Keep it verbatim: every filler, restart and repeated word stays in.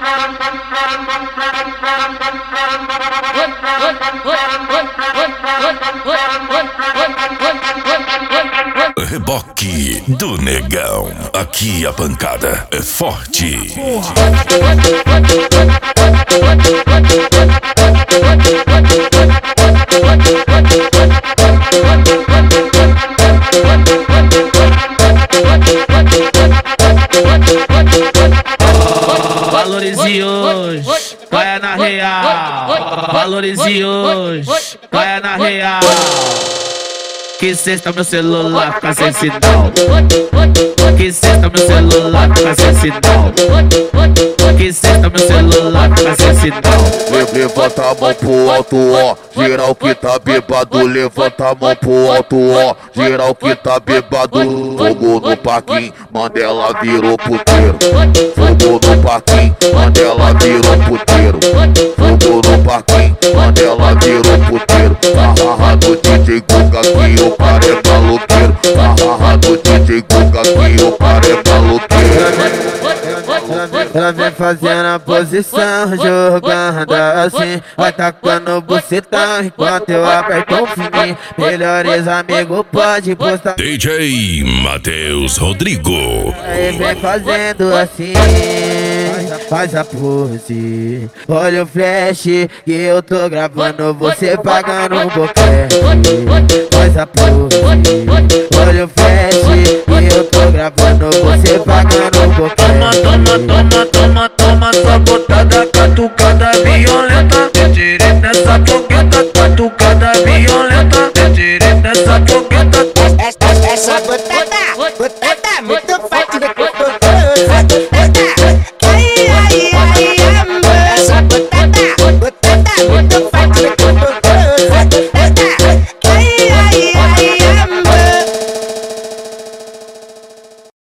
Reboque do Negão. Aqui a pancada é forte. Valorize hoje, caia na real. Valorize hoje, caia na real. Que sexta meu celular fica sem sinal. Que sexta meu celular fica sem sinal. Que sexta meu celular fica sem sinal. Levanta a mão pro alto, ó. Geral que tá bebado, levanta a mão pro alto, ó. Geral que tá bebado. Fogo no parquinho, Mandela virou puteiro. Fogo no parquinho, Mandela virou puteiro. Fogo no parquinho, Mandela virou puteiro. Hahaha do D J Guga que o cara é maloqueiro. Hahaha do D J Guga que o cara é maloqueiro. Ela vem fazendo a posição, jogando assim, vai tacando bucetão enquanto eu aperto o fininho. Melhores amigos pode postar. D J Matheus Rodrigo. Aí vem fazendo assim, faz a pose. Olha o flash que eu tô gravando, você pagando um boquete. Faz a pose. Olha o flash que eu tô gravando, você pagando um boquete. Toma, toma, toma.